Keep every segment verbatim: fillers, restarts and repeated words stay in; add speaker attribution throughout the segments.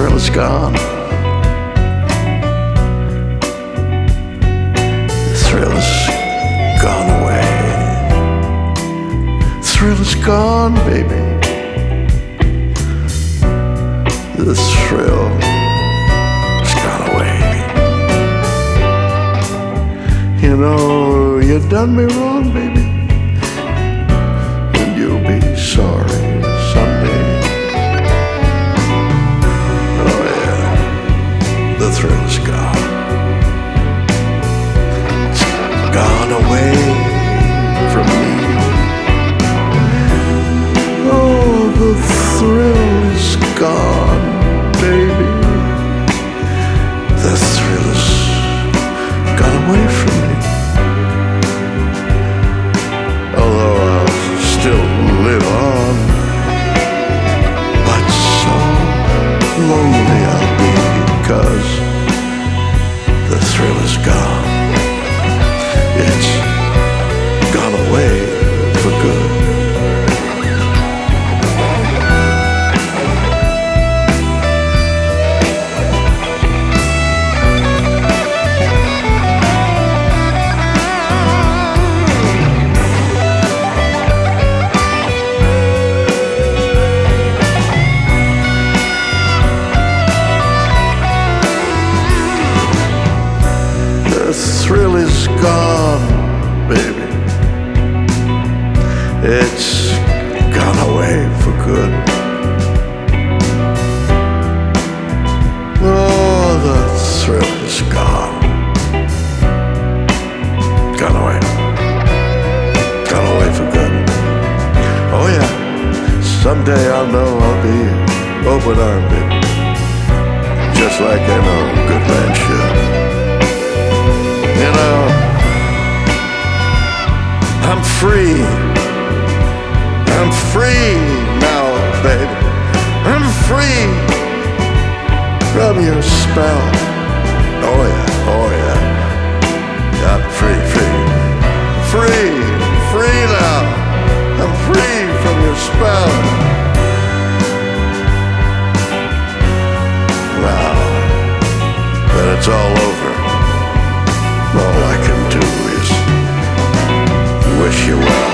Speaker 1: thrill is gone. The thrill is gone away. The thrill is gone, baby. The thrill has gone away. You know, you done me wrong, baby, and you'll be sorry someday. Oh yeah, the thrill is gone. It's gone away from me. Oh, the thrill is gone, baby. The thrill has gone away from me. Although I'll still live on, but so lonely I'll be because the thrill is gone. It's gone away for good. The thrill is gone, baby. It's gone away for good. Oh, the thrill is gone. Gone away. Gone away for good. Oh yeah, someday I'll know I'll be open-armed, baby. Just like I know a good man should. You know, I'm free. I'm free now, baby. I'm free from your spell. Oh yeah, oh yeah. I'm free, free. Free, free now. I'm free from your spell. Now that it's all over, all I can do is wish you well.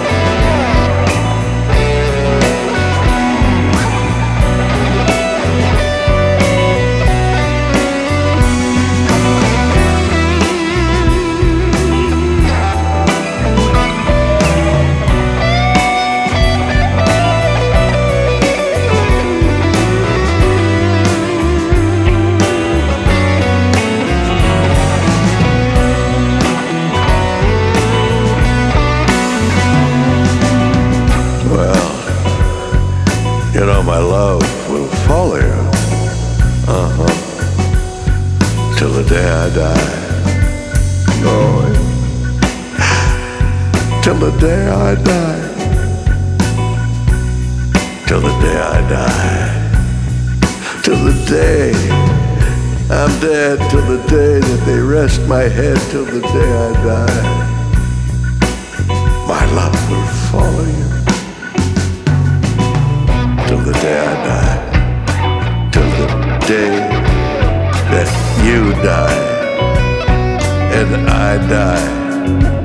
Speaker 1: You know, my love will follow you, uh-huh, till the day I die. Oh, till the day I die. Till the day I die. Till the day I'm dead. Till the day that they rest my head. Till the day I die. My love will follow you. Till the day I die, till the day that you die, and I die.